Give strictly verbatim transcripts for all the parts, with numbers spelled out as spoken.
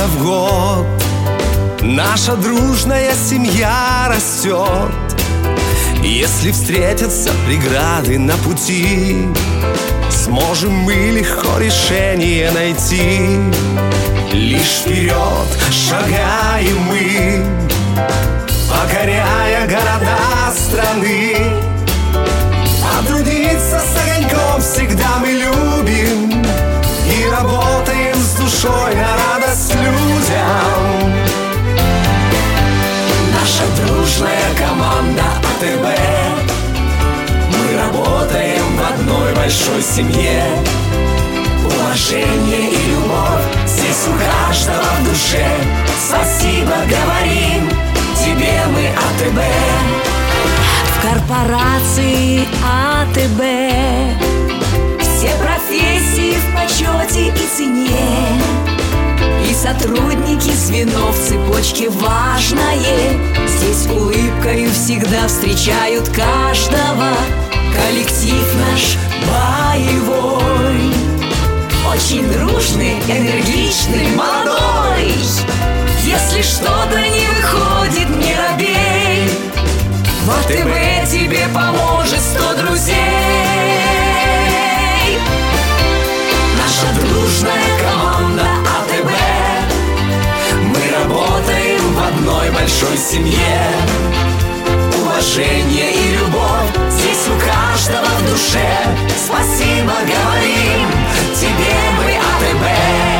в год наша дружная семья растет. Если встретятся преграды на пути, сможем мы легко решение найти. Лишь вперед шагаем мы, покоряя города страны. Потрудиться с огоньком всегда мы любим и работаем с душой на радость людям. Наша дружная команда А Тэ Бэ, мы работаем в одной большой семье. Уважение и любовь здесь у каждого в душе. Спасибо говорим тебе мы, А Тэ Бэ. В корпорации А Тэ Бэ все профессии в почете и цене, и сотрудники звено в цепочке важное. Здесь улыбкою всегда встречают каждого. Коллектив наш боевой, очень дружный, энергичный, молодой. Если что-то не выходит, не робей, в А Тэ Бэ тебе поможет сто друзей. Наша дружная команда А Тэ Бэ, мы работаем в одной большой семье. Уважение и любовь здесь у каждого в душе. Спасибо говорим тебе мы, А Тэ Бэ.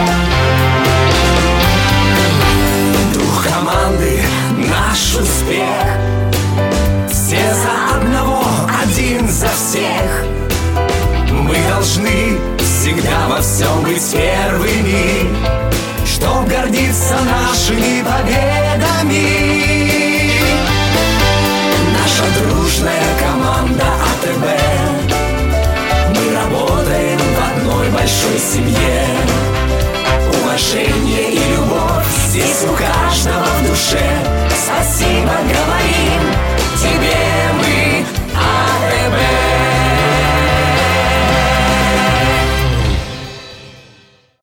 Дух команды — наш успех. Все за одного, один за всех. Мы должны всегда во всем быть первыми, чтоб гордиться нашими победами. Наша дружная команда А Тэ Бэ, мы работаем в одной большой семье. Уважение и любовь здесь у каждого в душе. Спасибо